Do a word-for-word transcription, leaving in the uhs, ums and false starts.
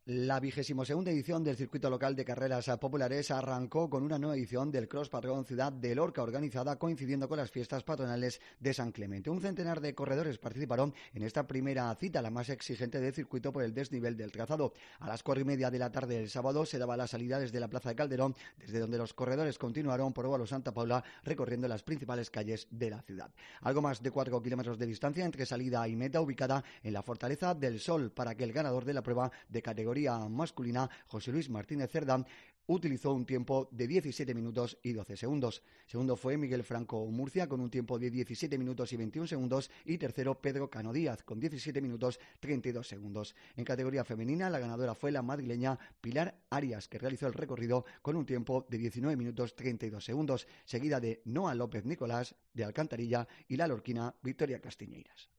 La vigésimo segunda edición del circuito local de carreras populares arrancó con una nueva edición del Cross Patrón Ciudad de Lorca, organizada coincidiendo con las fiestas patronales de San Clemente. Un centenar de corredores participaron en esta primera cita, la más exigente del circuito por el desnivel del trazado. A las cuatro y media de la tarde del sábado se daba la salida desde la Plaza de Calderón, desde donde los corredores continuaron por Óvalo Santa Paula, recorriendo las principales calles de la ciudad. Algo más de cuatro kilómetros de distancia entre salida y meta, ubicada en la Fortaleza del Sol, para que el ganador de la prueba de categoría masculina, José Luis Martínez Cerdán, utilizó un tiempo de diecisiete minutos y doce segundos. Segundo fue Miguel Franco Murcia con un tiempo de diecisiete minutos y veintiún segundos y tercero Pedro Cano Díaz con diecisiete minutos treinta y dos segundos. En categoría femenina, la ganadora fue la madrileña Pilar Arias, que realizó el recorrido con un tiempo de diecinueve minutos treinta y dos segundos, seguida de Noa López Nicolás de Alcantarilla y la lorquina Victoria Castiñeiras.